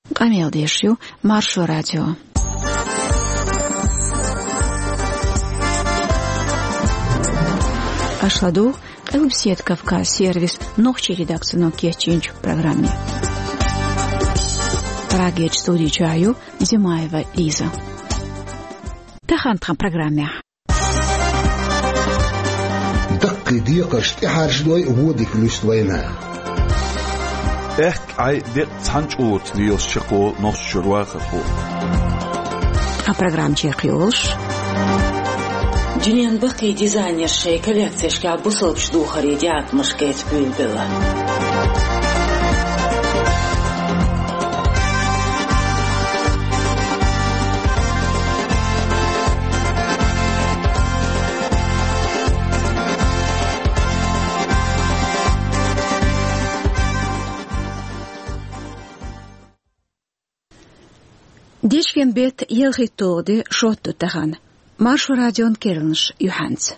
Камел Дешью, Маршу радио. Ашладу, Элбсет Кавказ сервис, ногчи редакцию Кечинч в программе. Рагеч студии Чаю, Зимаева Лиза. Тахантхан программе. دق ديقش تحرجدوي وديك لستوينا ай дек цанчут виос чеко нос шурваху А программ чекиолш Дюнян баки дизайнер шей коллекцияшка бусылып жду харидят мышкет бülbüla Дечкен бет елхитоды шотту тахан. Маршу радион кернш юханц.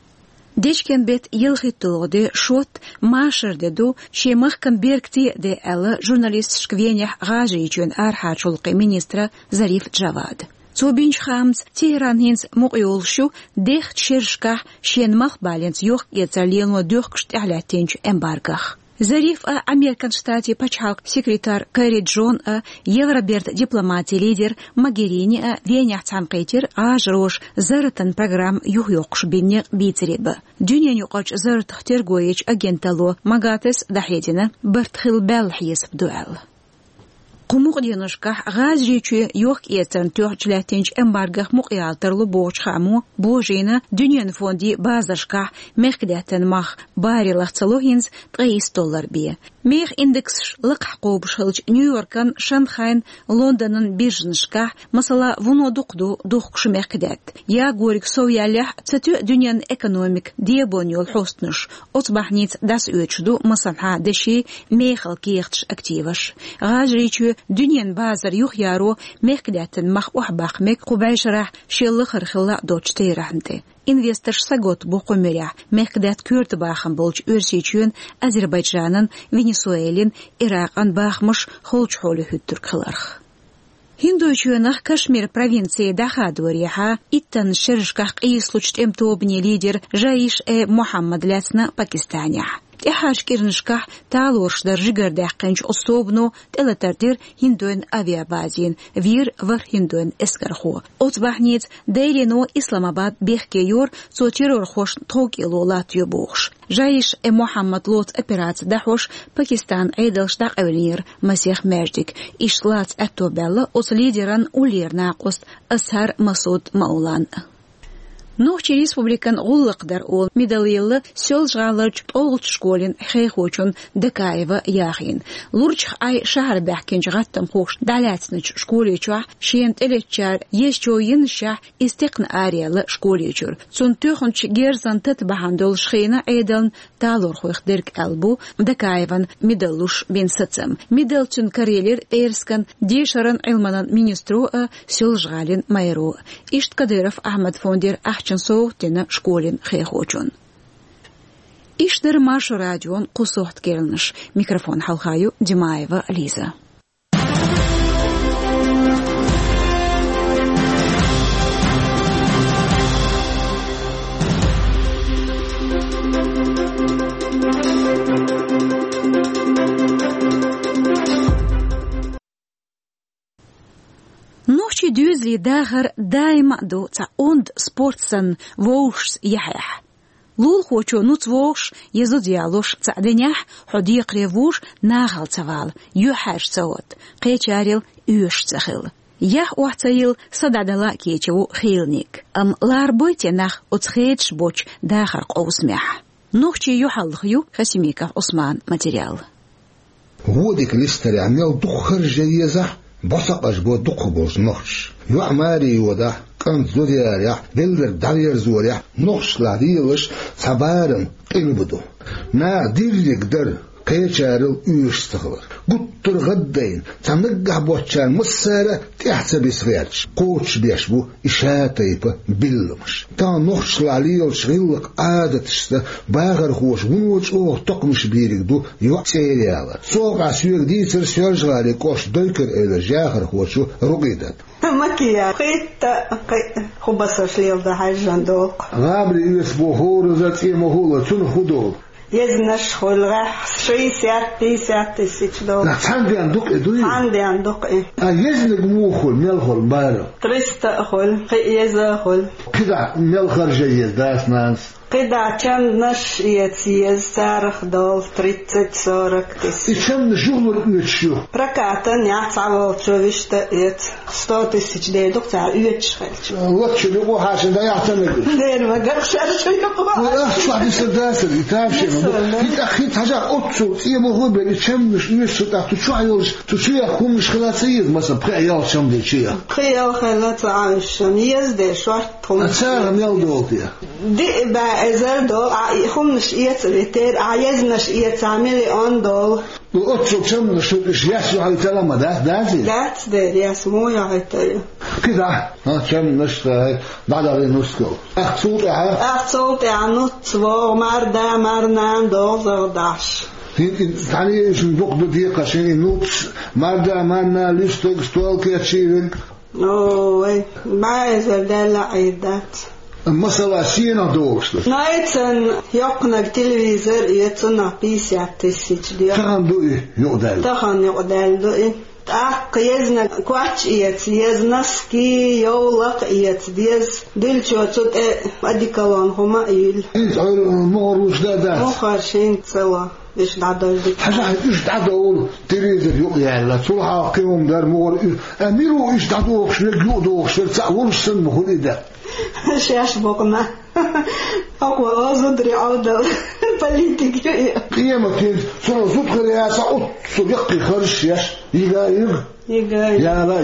Дечкен бет елхитоды шот машердеду шемахкан бергти де элла журналист шквенях гажичун архачулқи министра Зариф Джавад. Цубинч хамц Тегеранхинс муqyolшу дех шершках шенмах баленс юх ецалено дөхкшт ахлятенч эмбаргах. Зариф Американ штате пачалк секретарь Кэрри Джон Евроберт дипломатия лидер Магерини Венях Цанкейтер ажрош заратан программ юхёкш бинне бицеребе. Дюнян юқач зарат тергоич агентало Магатес Дахедина Бертхил Белхиес дуэл. Кумук динушках газричу юх ецен тёхчлятенч эмбаргах муқиалтерлу боочхаму божина дюнян фонди базашках мехкдятен мах барилах цалохинс $3 бе. Мех индекс лыққуб шылч Нью-Йоркан, Шанхайн, Лондонын биржнышках масала вуно дуқду дуқш мехкдят. Я горик соуялях цатю дюнян экономик диебоньол хостныш. Отбахниц дас өчду масалха деши мехал киехтш активаш. Газричу дюнян базар юх яро мехкдятен мах ухбахмек қубайшарах шеллы хырхылла дочтейрахнты. Инвестор сагот бухумеря мехкдат күрт бахам болч өрсечүн Азербайджанын, Венесуэлин, Иракан бахмыш холчхолы хүттүр кыларх. Хиндуйчуэнах Кашмир провинции Дахадуриха иттан шершках ислучт эмтобни лидер Жаиш Мухаммад Лясна Пакистане. Техаш кирнышках талоршдар жигардахканч особну телатардир хиндуэн авиабазин вир вар хиндуэн эскарху. Отбахниц Дейлино Исламабад бехкеюр цотирор хош токило латью бухш. Жаиш Мухаммад Лот операция дахош Пакистан эйдалштак эвенир Масех Мердик ишлац этобелла от лидеран улерна кост Асар Масуд Маулан. Нохчи республикан гуллыкдар ол медаллы сел жгаларч олгут школин хейхочун Декаева яхин. Лурч ай шахар бахкин жгаттам хош даляцныч школеча шент элечар ешчоин ша истекн ариялы школечур. Цун төхөнч герзан тет бахандол шхина эйдан талор хойхдерк албу Декаеван медаллуш бен сацам. Медалчун карелер эрскан дешаран илманан министру сел жгалин майру. Ишт Кадыров Ахмад Фондер Соуhtena школин хейхочун. Иштер Маршу радион кусохт кернш. Микрофон халхаю Димаева Лиза. Ночи дюзли дагар дайма до ца онд спортсан воушс яхях. Лул хочо нуц воуш езу диалош ца денях ходиq ревуш нагал цавал юхаш цавот. Qeечарил юш цахил. Ях уахцаил сададала кечеву хилник. Ларбойте нах уцхедш боч дагар qousмях. Нохчи юхалхю Хасимиков Усман материал. وديك لستري عميل دخر جيزة بسقش بو دخ بوش نخش يعماري وده كان زوريا بلدر دالير زوريا نخش لاديلش صبارن قلبدو نا دير يقدر قيشارل يشتغل قطر غدين تنقع بوتشان مصارة تحسب يسغيرش قوتش بيشبو إشاتيبه بلمش تا نخش لعليل شغلق عادة شتا باغر خوش ونوش تقمش بيرك دو يوع سيريالا سوق عسيوك ديسر سيرجغالي كوش دويكر إلى جاغر خوشو رقيدت مكيا قيت خبصش ليل ده حاجة دوق غابري يسبو هورو ذات مهولة تنخدوك يزنش خلغة 60 تسيج دول لا عندي عندك إدوي عندك إيه يزنك موخل ملخل بارو 300 خل يزخل كده ملخر جيد داس ناس كده كم نش يتيز سارخ دول 30 كم شغل نشيو ركعتن يعصعوا شوفشت يت 100 تسيج دي دكتور يتشخلش وقت لو حاجه ده يعتمد دير ما قرش لا شو عم يصدق يتابش يتاخيت حاجه اوتسو يبو هو بيتشم مش تحت شو عايز تشي يكون مش خلاصيد مثلا بقى شم دي شيء خيال خلات عايش يزد شو أتساهم يلدوتيا دي بأزل دول خمش يتريتر عايزناش يتعملي أن دول وأتسو كم نشوفش ياسو على تلامة ده that's there yes مو يعتري كده كم نشتا بعد على نسكو أخصوت عنوت ومردا مرنان دول زوداش يعني صندوق دقيقة شيء نوتس مردا مرنا ليستوك ستوال كيتشيرك اوه ما يزال دل عيدات مثلا سينا دوغش نايتن يقنق تلفزيون يتنا بيسي تسيج دي تخن دوئي يقدل دوئي يزنا كواتش يزنا سكي يولق يتديز دل شوتوت اديكالان هما ايل مغروش دا مخرشين سوا إيش دعوة حاجة إيش دعوة تريد يعني لا تروح قيوم دار مور أميرو إيش دعوة شو يجودو شو تسأول سن مخول إذا شاش بقنا أقوى أزدري عودة بوليتيكية قيمة كين صار زود خلياسة أوت صديقي خرش ياش يجاير يا لا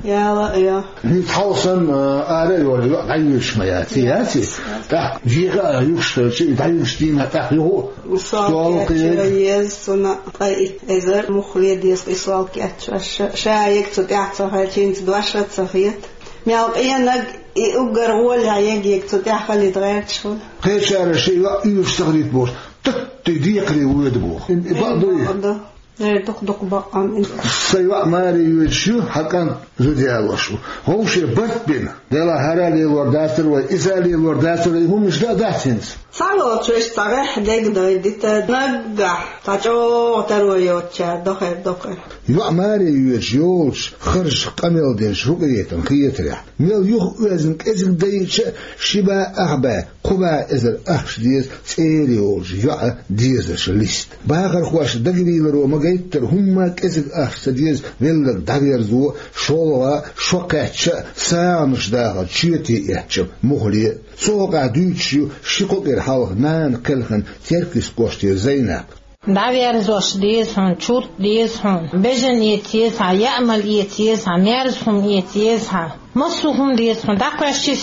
يا نتحوصن آري ولا عيش ما ياتي تح جيغا يوشتر شيء تعيش دينا تح يهو سؤال كيس سنا أي إذا مخلي ديس إسوال كأتش شايك تتعطى هالشين تدوشت صفيت ميال إينك يقدر ولا يجيك تتعخلي تغير شو قيشار شيء يشتغليت بوش تديق لي ولد بوخ بعضه دق بقى سيوا ماري يشو حقا زوديا شو هو شيء بين دلا هرالي الورداتر وإسالي الورداتر هم مش داتينز صاروا تريش صريح دق دايدت نجح تجو ترويوتشا دقة يوا ماري يشوش خرج قميل دين شوقيتن خيتريح ميل يخ وزن كزك دايتش شبا أغبا قبا إزر أخش ديز سيريوش يوا ديزش ليست باغر خواش دقبيلرو مغيتر هم كزك أخش ديز ميل دقيرزو شولوا شوكاتش سامش داغل شيتي يحشم مغلي سوقع دوتشيو شيقوكير حالغ نان قلخن تركيس قوشتي زينب دعويرزوش ديزهن شوت ديزهن بجن يتيزها يأمل يتيزها ميرزهم يتيزها مصوهم ديزهن داقوشي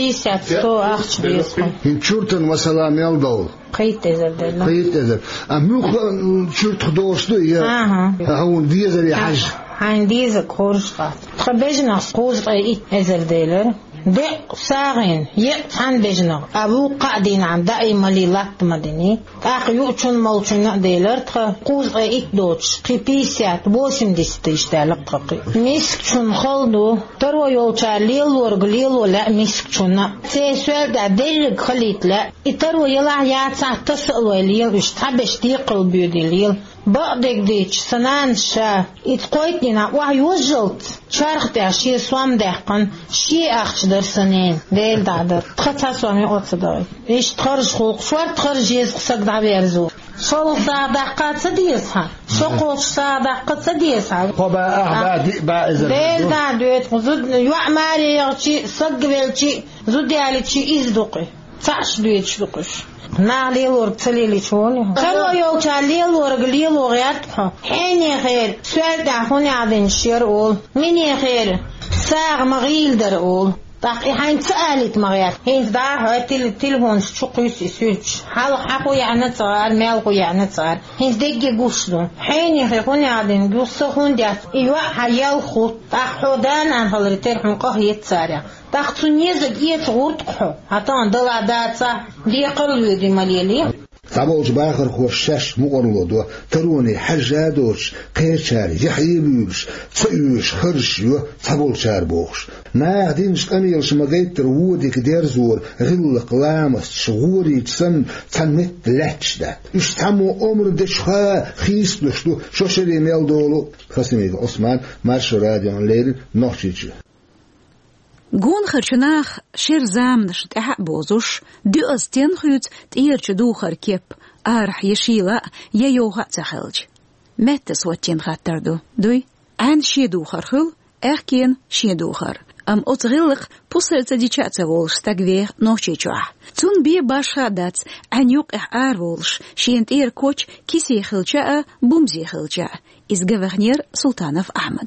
150 أخش ديزهن هن شورتن مثلا ميلدول قيت إزر قيت إزر أميوخ شورت خدوش دو هون ديزر يحج هن ديزر كورش قات خبجنا سقوز قيت إزر ديلر دق ساغين يتحن بجنا أبو قاعدين عن دائما ليلات مدني أخيوتشون مالشون ديلر قوز إيك دوتش قبيسيات بوشم ديستيش دالق ميسكشون خلدو ترو يولشا ليل ورغليل ولا ميسكشون سيسوال دا ديلق خليت لا إترو يلا ياتسع تسألو ليل اشتحبش ديقل بيودي ليل بعدك ديش سنان شا إتقويتنا وحي وجلت شارخ داشي سوام دهقن شي أخش درسنين ديل دادر تخطها سوامي أوتداي إيش تخرج خلق شوار تخرج يزق سقدع بيرزو شلق داقات سديسها شقوش داقات سديسها ديل دادويت زود يوعماري يغشي سقبلشي زود يالشي إزدقي تعش دويت شدقش نالي ورتلي شوني خلوا يوجا ليل ورغليل وغيرتها حين خير سؤال دعوني عدن شير أول من خير ساغ مغيل در أول تاقي هين سألت مغيات هين دار تلفون شقيس يسوج حال حقو يعني صار مالقو يعني صار هين دقي قوسلو حين يخيقون يعدين قوسخون ديات إيوا حيال خود تاقودان عن هالرتير حنقه يتسارع تاقتون يزق يتغورتقو حتى دلا داتسا دي قلوي دي مليلي تعبوش باخر هو الشاش مقرلو تروني حجادوش قيرشاري يحيبيوش تسيوش خرشيو تعبول شار بوش ناهدينش قميلش مغيت ترودي كدير زور غلق لامس شغوري تسن تنمت لحش دا يش تعمو عمر دشخا خيس دشتو شوشري ميل دولو خسميك عثمان مارش راديون ليل نوشيجي جون خرشناخ شير زامنش تحق بوزوش دو أستين خيوت تيرش دوخر كيب أرح يشيلا ييوغا تخلج متس واتين خطردو دوي عن شي دوخر خل أخكين شي دوخر أم أتغلق بوصل تديشا تغولش تقويخ نوشي جوح تون بي باش خادات عن يوقع آرولش شين تير كوش كيسي خلجاء بومزي خلجاء إزغفغنير سلطانف أحمد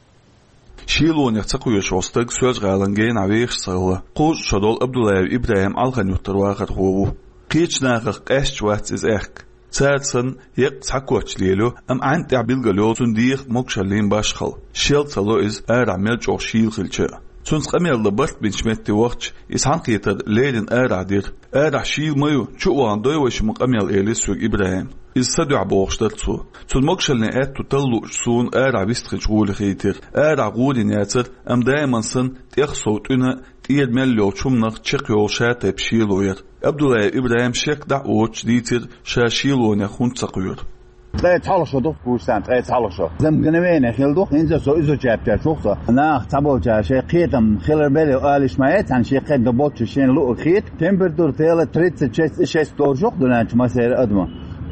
شيلون يتقويش وستق سوج غالنجين عويش صغلة قوش شدول عبدالله إبراهيم ألغن يترواغر هو قيش ناغر قاش جوات إز إخك سادسن يق تحكوش ليلو أم عن تعبيل غلو تنديخ مكشلين باشخل شيل تلو إز عمل جو شيل خلجاء تونس قمير لبرت بين شمتي وقت إسحان قيتر ليلن دير شيل ميو شوان دوي وش مقمير إليس وق إبراهيم إستدعى بوغشترتو تون مكشلني تطلو سون بيستخج غول خيتر غول نياتر أم دايما سن تيخصوت إنا تيد مليو تشمنق تشيقيو شاتي بشيلوير عبدالله إبراهيم شيك دعوش ديتر شاشيلو نخون تقوير لا تحلشوا دوك بوستان تحلشوا زم جنوين خيلدوك إنزا سو إزو جابتا شوخصا ناخ تابوجا شي قيتم خيلر بالي وآلش مايت عن شي قيد دبوتش شين لو خيت تمبرتور تيلا 36 دورجوك دونانش ما سير أدما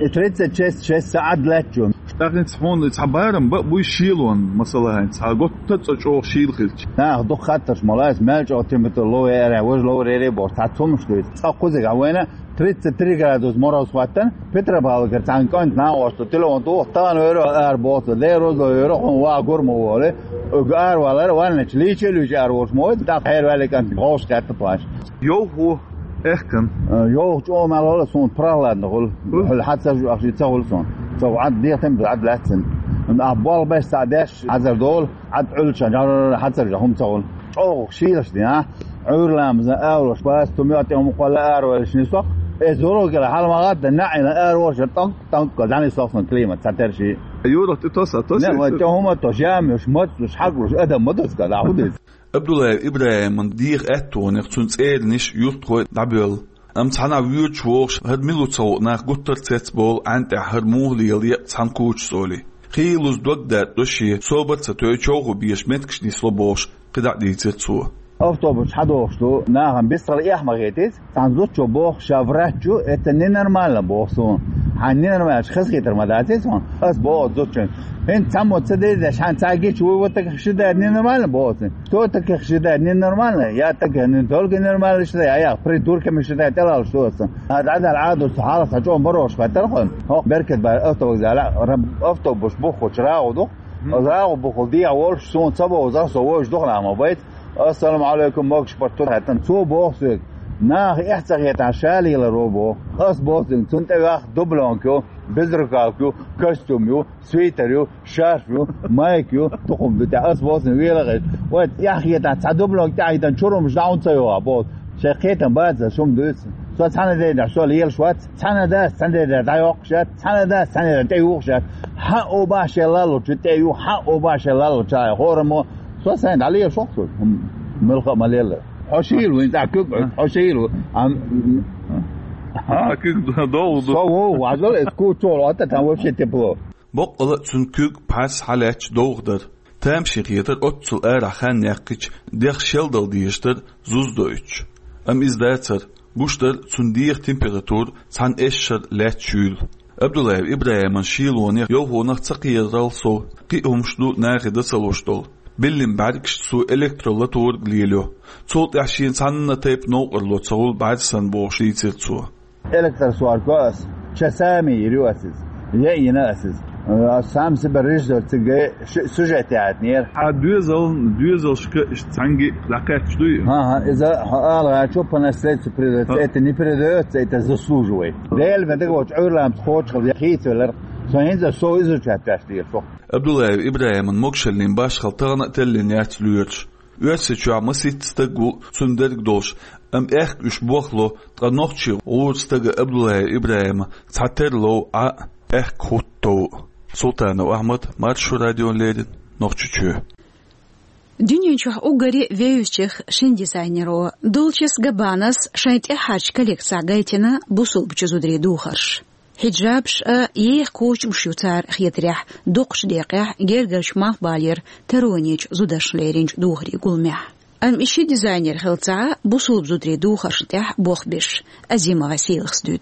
36 ساعات لاتجو تاخن تفون تحبارم بو شيلون مثلا هين تاغوت تصو شيل خيلش ناخ دو خاطرش ملاز مالج او تمبرتور لو يرا وج لو ريري بور تاتومش دوت تاقوزك عوينه 33 grados moros vatten Petra balgar tankan na osto telon to tan euro arbot lero do euro wa gormo wole gar waler wanech liche lujar was mooi dat her wel kan groot skatte plaats jo ho ehken jo jo mal alles son pralad nol حتى جو تقول son so عد ديتم عد لاتن ان ابوال بس 11 عذر دول عد علشان حتى هم تقول او شيلش دي ها عورلام ز اورش بس تمياتهم قال اروش نسق زورو كلا حال ما غاد نعنا اروش طنق يعني صوصن كلمه تاترشي ايوه تتصل لا هم تجام مش مش حقوش ادم مدس كلا عود عبدالله إبراهيم من ديغ أتون يختون تسأل نش يوتقو دابل أم تحنا ويوتش ووش هاد ميلوتسو ناخ قطر تسبول عن تحر موهلي يلي تحن كوش سولي خيلوز دوك دات دوشي صوبت ستوي تشوغو بيش متكش دي سلوبوش قدع دي تسو أوتوبوس حدوشتو ناهم بيستر إيح مغيتيس تنزوتشو بوخ شافراتشو اتنين نرمال بوخسون حنين نرمال شخص كيتر مداتيسون أس بوخ زوتشن هن تسمو تصديدش حن تاقيش ويوتك خشدا نين نرمال بوخسن توتك خشدا نين نرمال يا تك نين تولك نرمال شدا يا بري تورك مش شدا تلال شو أصلا هذا عدا العادة سحالة سجون بروش فتلقون هو بركت بقى أوتوبوس لا أوتوبوس بوخو شراو دو أزراو بوخو دي أولش سون صبو وزاسو وش دخل عم بيت السلام عليكم موكش برتور حتى تو بوخسك ناخ احتاجت عشالي لروبو خاص بوسن تنت واخ دوبلونكو بزركاكو كاستوميو سويتريو شارفيو مايكيو تقوم بتاع اس بوسن ويلغت وات يا اخي تاع دوبلونك تاع اذا شورو مش داون تسيو ابوت شقيتن بعد شوم دوس سو تانا ده شو ليل شوات تانا ده دايوق شات تانا ده دايوق شات حقو باش لالو تيو حقو باش لالو تاع هورمو سو سند عليه شوكس ملخ ماليل حشيلو انت كوك حشيلو عم كوك دو سو عزل اسكو تشول انت تاوش تبلو بقل سنكوك باس حالاتش دوغدر تمشي غيتر اوتسل خان يقيش ديخ شلدل ديشتر زوز دويتش ام ازداتر بوشتر سنديخ تمبراتور سان اشر لاتشول عبدالله إبراهيم شيلوني يوهو نغتقير رالسو قيهم شدو ناغي دسلوشتول بلين بعدكش سو إلكترولاتور غليلو صوت عشين سنة تيب نوقر لو تصول بعد سن بوشي تيرتسو إلكتر سوار كواس شسامي يريو أسيس يأينا أسيس سامس بريجر تجي سجت عادنير دوزل شتانجي لقيت شدوي إذا قال شوف أنا سلسلة بريدات إني بريدات إتزسلوجوي ديل بدك وتعور لهم تخوش خذ يخيت ولا سوينزا سويزو تشتاشتير فوق عبد الله إبراهيم المكشلين باش خلطنا تلين ياتلويرش Üyesiçua masit stagu sunderg doş am echt usbochlo tranochchi urstaga Abdullah Ibrahim tsaterlo a echt khutto Sultan Ahmad Marshu radion ledin nochchuchu Dünyançuh ugarı veyüçük şin dizayneru Dolce Gabbanas şayt ehaj kolleksiya gaytina busul bçuzudri duharş Hijabş yeh koç mşutar xiyatrih doqş deqih gergerş mahbalir teroniç zudaşlerinç duhri gulmeh am işi dizayner xiltsa busul bçuzudri duharştih boxbiş azima vasilxsdüt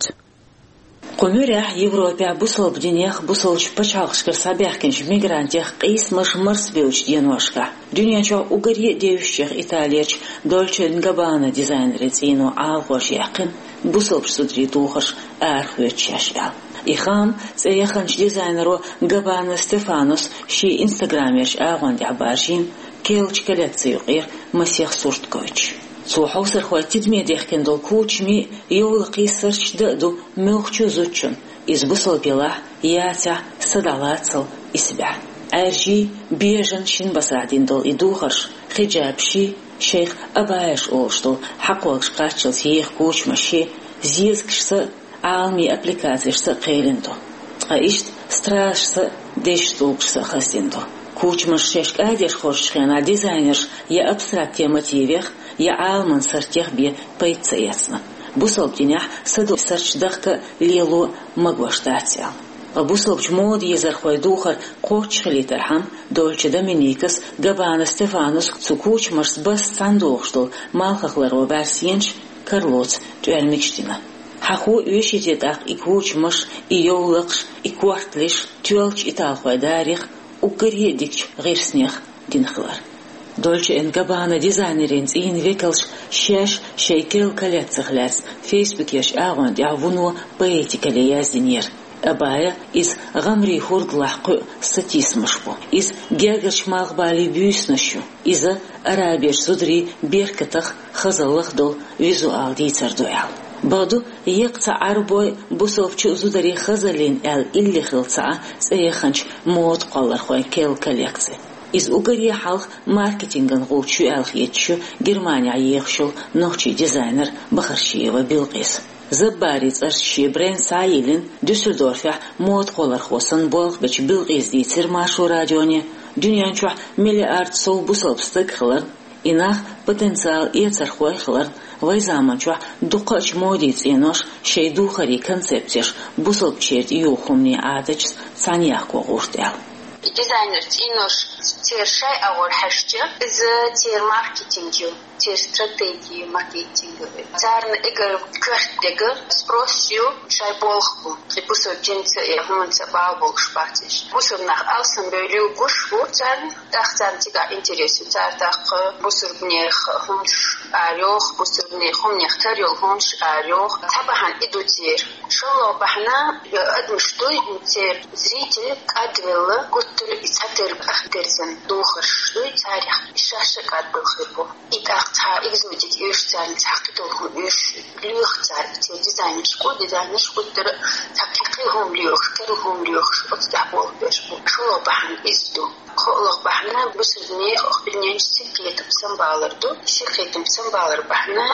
Qumurah Evropa busol bdiniyah busol şpaçalxşkır sabahkinç migrantih qismaş mars beuç denoşka Dünyanço ugari devşih İtalyaç Dolce Gabbana dizayneretsino algoş yaqin busol bçuzudri duharş arxöçyaşal İxam tsayxanç dizayneru Gabbana Stefanos şi Instagramerş ağon diabarjin kelç kolleksiyoqir masih surtkoç Суухаусар хватит медиахкен дол кучми ёлqi сырчдыду мёхчу зучун избусал пила ятя садалацал исбя аржи бежен шин басадин дол идухарш хиджабши шейх абаеш олштол хақвакш қачыл сиех кучмаши зизкшса алми аппликациишса қейлиндо аишт страшса дештулкшса хасиндо кучмаш шешк адеш хоршхена дизайнерш я абстрактия мотивех Я алман сартех бе пейца ясна. Бусал птинях саду сарчдахка лилу магваштатия. Бусал чмод езар хвайдухар коч литерхам Dolce Доминикас Габбана Стефанус цукуч марс бас сандохштол малхахларо барсиенч Карлоц туэлмикштина. Хаху үйшитетах икуч маш иёлакш иквартлиш тюэлч италхвайдарих укариедикч гирснех динхлар. Dolce & Gabbana dizaynerins in wikkels shesh shekel kolleksiyalar Facebook'yash ağond yavunu poetikale yazdinir. Abaya iz gamri hurdlahqu statismashbu. Iz gergerch malgbali büsnashu. Iz arabish sudri berkatach khazallah dol vizual ditsardoyal. Badu yaqta arboy busovchu zudari khazalin el illi khilsa tsayxanch mod qallar khoy kel kolleksiya. Из угорья халх маркетинган гулчу алхиетчу Германия ехшул нохчи дизайнер Бахаршиева Билгис. Забариц арши бренд Саилин Дюссельдорфе мод холар хосан болх беч Билгис дицер Машу радионе Дünyançu миллиард сол бусалбстык хылар инах потенциал ецар хой хылар вайзаманчу дукач модиц енош шейду хари концепцияш бусалбчерт юхумни адач саньях когуртял Дизайнер инош тиршай авор хашчы из тир маркетингю тир стратегии маркетинга царны игр квартега спросью шай болгу бусо джинсы хуманца бабол шпатиш бусо нах алсан бөлү гушву царны тахцан тига интересу цартах бусо бнех хумш арёх бусо бнех хумнех тарёл хумш арёх табахан идутир шоло бахна адмштуй тир зритель адвелла Исатер ахтерзен духар шуй царях шашакат бухрбо итахта экзотик ешцан цахтол еш лих цар те дизайнер шкудер такки хомлих керхомлих отдабол беш шоло бахан изду холох бахна бусрне охбинен секретим самбаларду секретим самбалар бахна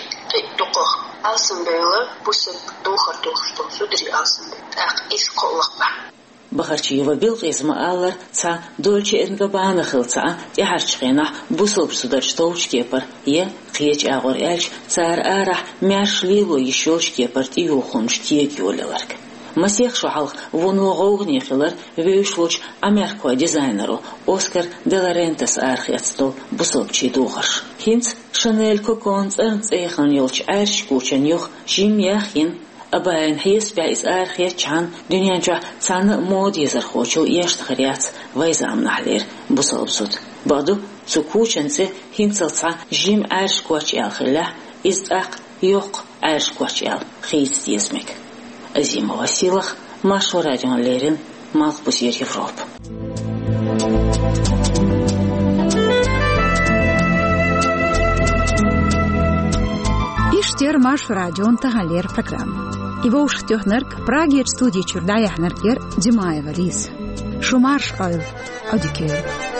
дукох алсын бейле буср духар судри алсын ах ис холох бахан Бахарчиева Билгис мааллар ца Dolce & Gabbana хилца тяхарчгына бусул сударштовч кепар е кеч агор элч цар арах мяшлило ещё кепар тиюхунч тиек ёлаларк масех шахал воногогни хилар вешлоч америкой дизайнеру Оскар де ла Рентес архиатстол бусулчи духаш хинц Шанель Коконц эрнцехан ёлч арш кучен ёх жим яхин Абайн хейс бяис архиячан дünyança цаны мод езер хочу яштхаряц вайзам нахлер бусолбсуд баду цукученце хинцалца жим арш квач ялхила изак ёк арш квач ял хейс десмек Азима Василах Машу радион лерин Малбусир Европ. Иштер Маш радион тагалер программа. Его уштёхнерк Праге студии Чурдая Хнаргер Димаева Лиз. Шумарш Ойл Одикер.